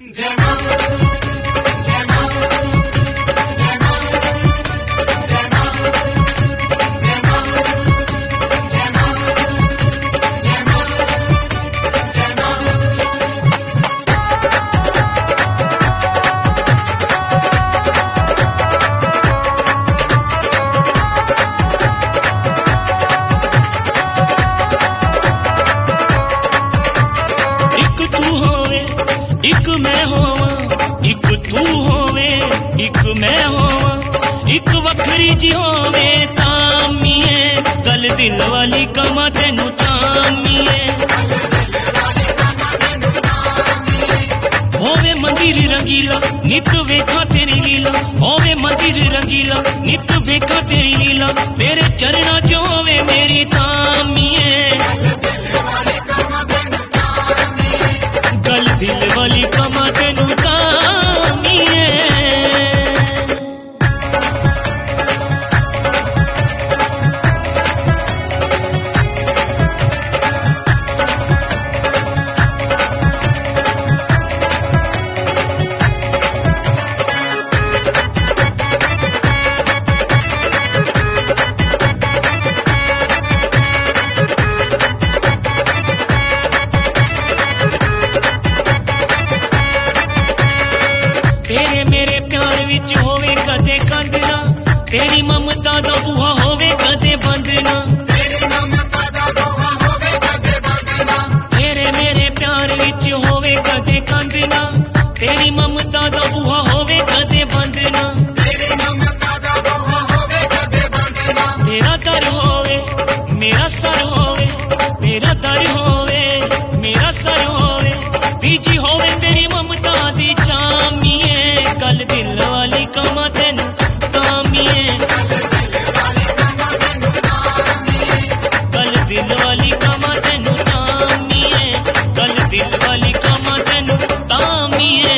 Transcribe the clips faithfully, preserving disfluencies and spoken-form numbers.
एक मैं होवा एक तू होवे एक मैं होवा एक वखरी जी होवे तामीए गल दिल वाली कमा तेनू तामीए होवे मंदिर रंगीला नित वेखा तेरी लीला होवे मंदिर रंगीला नित वेखा तेरी लीला तेरे चरणा च होवे मेरी तामीए गल दिल वाली कमा तेनू तामीए तेरे मेरे प्यार विच होवे कदे कंदना तेरी ममता दा बूहा होवे कदे बंदना तेरे मेरे प्यार विच होवे कदे कंदना तेरी ममता दा बूहा होवे कदे बंदना तेरा दर होवे मेरा सर होवे तेरा दर होवे मेरा सर होवे बीजी होवे तेरी ममता दी चामिए गल दिल वाली कमा तेनू तामीए गल दिल वाली कमा तेनू तामीए गल दिल वाली कमा तेनू तामीए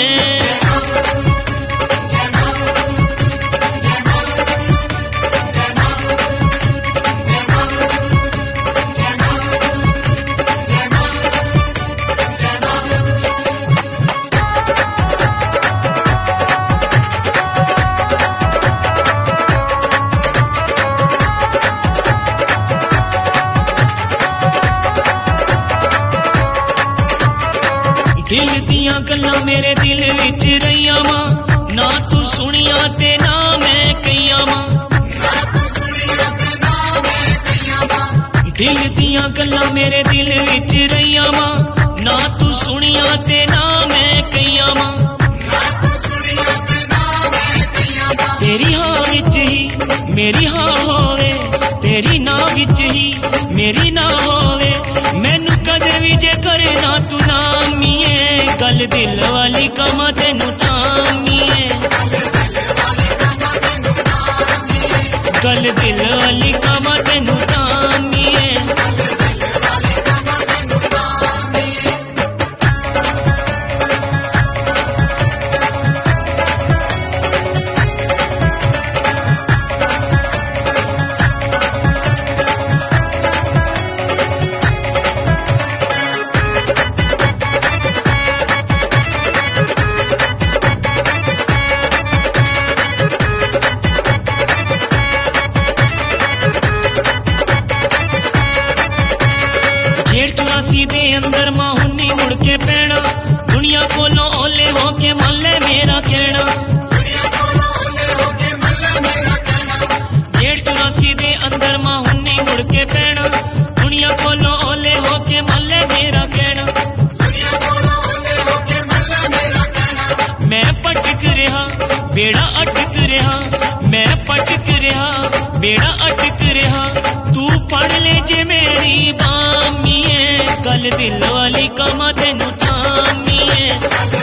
दिल दियां गल्लां मेरे दिल विच रहियां वा ना तू सुनिया ते ना मैं कहियां वा दिल दियां गल्लां मेरे दिल विच रहियां वा ना तू सुनिया ते ना मैं कहियां वा तेरी हाँ विच ही मेरी हाँ होवे तेरी ना विच ही मेरी ना होवे मैनू कदे भी जे करे ना तू नामीए गल दिल वाली कमा तेनू तामीए गल दिल वाली कमा तेनू तामीए दे अंदर मां हुन्नी मुड़ के पैना दुनिया कोलों ओले हो के मल्ले मेरा कहना डेढ़ चौरासी दे अंदर मां हुन्नी मुड़ के पैना दुनिया कोलों ओले हो के मल्ले मेरा कहना मैं पटक रहा बेड़ा अटक रहा मैं पटक रहा बेड़ा अटक रहा तू पढ़ ले जे मेरी बामिए गल दिल वाली कमा तेनू तामीए